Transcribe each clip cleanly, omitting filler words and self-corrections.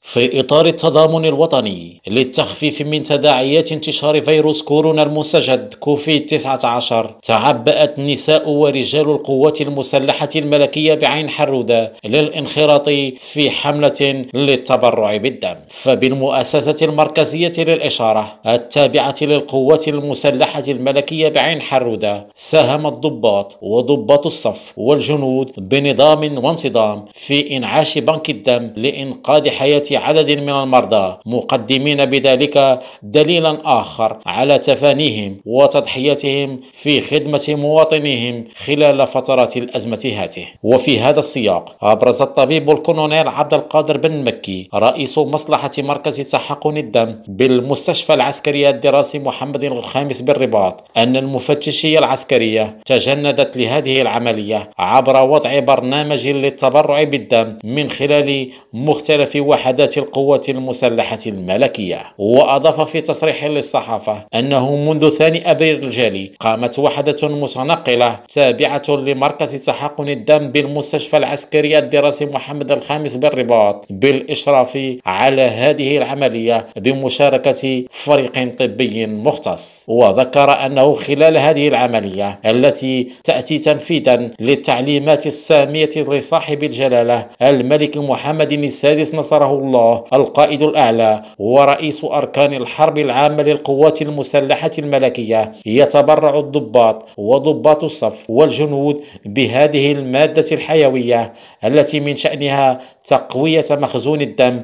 في إطار التضامن الوطني للتخفيف من تداعيات انتشار فيروس كورونا المستجد كوفيد 19، تعبأت نساء ورجال القوات المسلحة الملكية بعين حرودة للانخراط في حملة للتبرع بالدم. فبالمؤسسة المركزية للإشارة التابعة للقوات المسلحة الملكية بعين حرودة، ساهم الضباط وضباط الصف والجنود بنظام وانتظام في إنعاش بنك الدم لإنقاذ حياة عدد من المرضى، مقدمين بذلك دليلا آخر على تفانيهم وتضحيتهم في خدمة مواطنيهم خلال فترة الأزمة هاته. وفي هذا السياق أبرز الطبيب الكولونيل عبد القادر بن مكي رئيس مصلحة مركز تحقن الدم بالمستشفى العسكري الدراسي محمد الخامس بالرباط أن المفتشية العسكرية تجندت لهذه العملية عبر وضع برنامج للتبرع بالدم من خلال مختلف وحدات القوات المسلحة الملكية. وأضاف في تصريح للصحافة أنه منذ 2 أبريل الجاري قامت وحدة متنقلة تابعة لمركز تحقن الدم بالمستشفى العسكري الدراسي محمد الخامس بالرباط بالإشراف على هذه العملية بمشاركة فريق طبي مختص. وذكر أنه خلال هذه العملية التي تأتي تنفيذا للتعليمات السامية لصاحب الجلالة الملك محمد السادس نصره الله القائد الأعلى ورئيس أركان الحرب العامة للقوات المسلحة الملكية، يتبرع الضباط وضباط الصف والجنود بهذه المادة الحيوية التي من شأنها تقوية مخزون الدم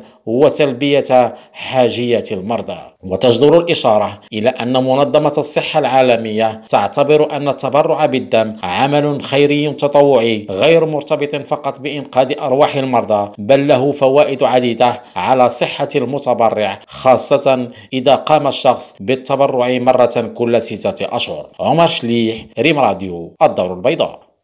وتلبية حاجيات المرضى. وتجدر الإشارة إلى أن منظمة الصحة العالمية تعتبر أن التبرع بالدم عمل خيري تطوعي غير مرتبط فقط بإنقاذ أرواح المرضى، بل له فوائد عديدة على صحة المتبرع، خاصة إذا قام الشخص بالتبرع مرة كل 6 أشهر. عمر شليح، ريم راديو، الدار البيضاء.